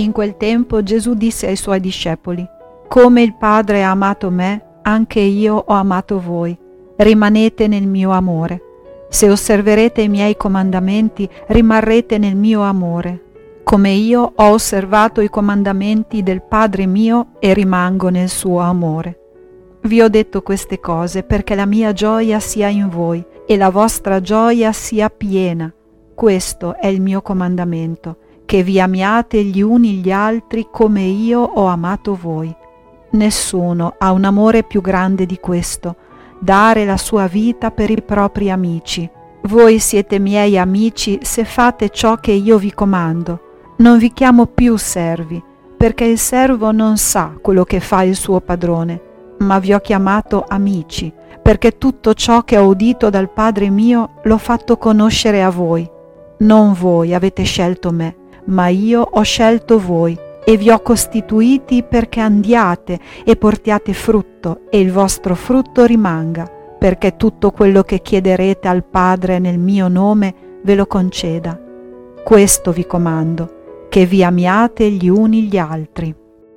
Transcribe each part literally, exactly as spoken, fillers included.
In quel tempo Gesù disse ai suoi discepoli: «Come il Padre ha amato me, anche io ho amato voi. Rimanete nel mio amore. Se osserverete i miei comandamenti, rimarrete nel mio amore, come io ho osservato i comandamenti del Padre mio e rimango nel suo amore. Vi ho detto queste cose perché la mia gioia sia in voi e la vostra gioia sia piena. Questo è il mio comandamento, che vi amiate gli uni gli altri come io ho amato voi. Nessuno ha un amore più grande di questo, dare la sua vita per i propri amici. Voi siete miei amici se fate ciò che io vi comando. Non vi chiamo più servi, perché il servo non sa quello che fa il suo padrone, ma vi ho chiamato amici, perché tutto ciò che ho udito dal Padre mio l'ho fatto conoscere a voi. Non voi avete scelto me, ma io ho scelto voi e vi ho costituiti perché andiate e portiate frutto e il vostro frutto rimanga, perché tutto quello che chiederete al Padre nel mio nome ve lo conceda. Questo vi comando, che vi amiate gli uni gli altri».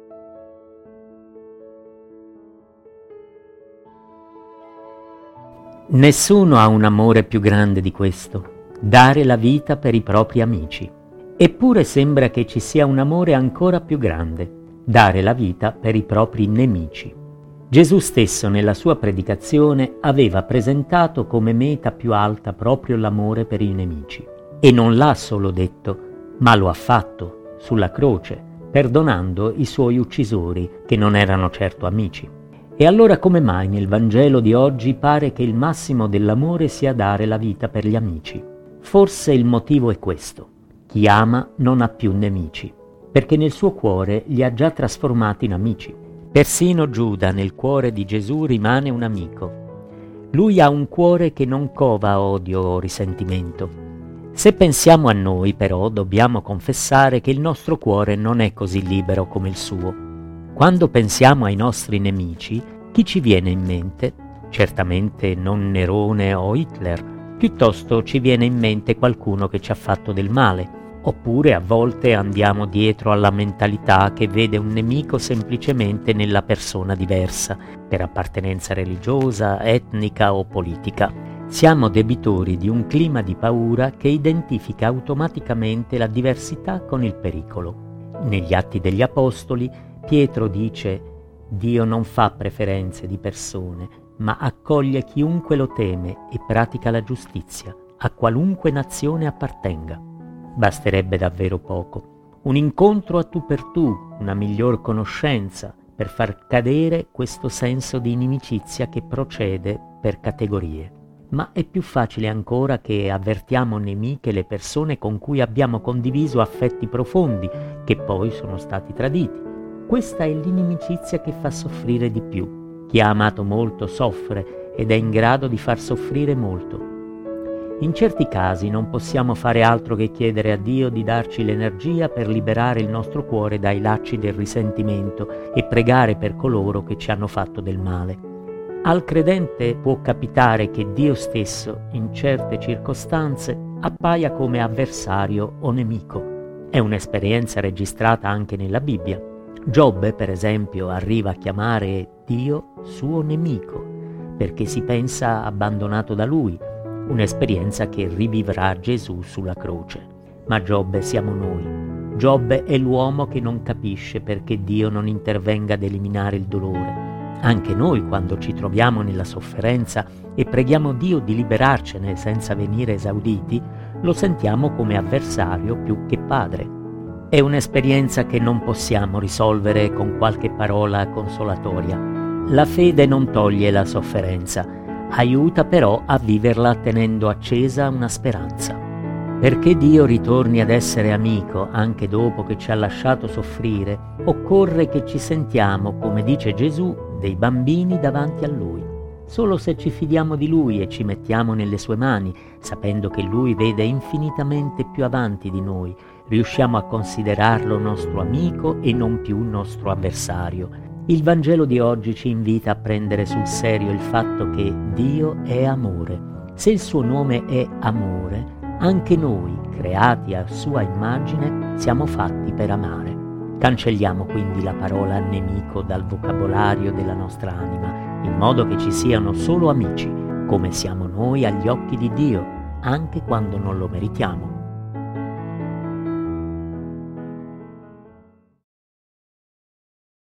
Nessuno ha un amore più grande di questo, dare la vita per i propri amici. Eppure sembra che ci sia un amore ancora più grande, dare la vita per i propri nemici. Gesù stesso nella sua predicazione aveva presentato come meta più alta proprio l'amore per i nemici. E non l'ha solo detto, ma lo ha fatto sulla croce, perdonando i suoi uccisori, che non erano certo amici. E allora come mai nel Vangelo di oggi pare che il massimo dell'amore sia dare la vita per gli amici? Forse il motivo è questo. Chi ama non ha più nemici, perché nel suo cuore li ha già trasformati in amici. Persino Giuda nel cuore di Gesù rimane un amico. Lui ha un cuore che non cova odio o risentimento. Se pensiamo a noi, però, dobbiamo confessare che il nostro cuore non è così libero come il suo. Quando pensiamo ai nostri nemici, chi ci viene in mente? Certamente non Nerone o Hitler, piuttosto ci viene in mente qualcuno che ci ha fatto del male. Oppure a volte andiamo dietro alla mentalità che vede un nemico semplicemente nella persona diversa, per appartenenza religiosa, etnica o politica. Siamo debitori di un clima di paura che identifica automaticamente la diversità con il pericolo. Negli Atti degli Apostoli, Pietro dice: «Dio non fa preferenze di persone, ma accoglie chiunque lo teme e pratica la giustizia, a qualunque nazione appartenga». Basterebbe davvero poco. Un incontro a tu per tu, una miglior conoscenza, per far cadere questo senso di inimicizia che procede per categorie. Ma è più facile ancora che avvertiamo nemiche le persone con cui abbiamo condiviso affetti profondi, che poi sono stati traditi. Questa è l'inimicizia che fa soffrire di più. Chi ha amato molto soffre ed è in grado di far soffrire molto. In certi casi non possiamo fare altro che chiedere a Dio di darci l'energia per liberare il nostro cuore dai lacci del risentimento e pregare per coloro che ci hanno fatto del male. Al credente può capitare che Dio stesso, in certe circostanze, appaia come avversario o nemico. È un'esperienza registrata anche nella Bibbia. Giobbe, per esempio, arriva a chiamare Dio suo nemico, perché si pensa abbandonato da lui, un'esperienza che rivivrà Gesù sulla croce. Ma Giobbe siamo noi. Giobbe è l'uomo che non capisce perché Dio non intervenga ad eliminare il dolore. Anche noi, quando ci troviamo nella sofferenza e preghiamo Dio di liberarcene senza venire esauditi, lo sentiamo come avversario più che padre. È un'esperienza che non possiamo risolvere con qualche parola consolatoria. La fede non toglie la sofferenza, aiuta però a viverla tenendo accesa una speranza. Perché Dio ritorni ad essere amico anche dopo che ci ha lasciato soffrire, occorre che ci sentiamo, come dice Gesù, dei bambini davanti a Lui. Solo se ci fidiamo di Lui e ci mettiamo nelle sue mani, sapendo che Lui vede infinitamente più avanti di noi, riusciamo a considerarlo nostro amico e non più nostro avversario. Il Vangelo di oggi ci invita a prendere sul serio il fatto che Dio è amore. Se il suo nome è amore, anche noi, creati a sua immagine, siamo fatti per amare. Cancelliamo quindi la parola nemico dal vocabolario della nostra anima, in modo che ci siano solo amici, come siamo noi agli occhi di Dio, anche quando non lo meritiamo.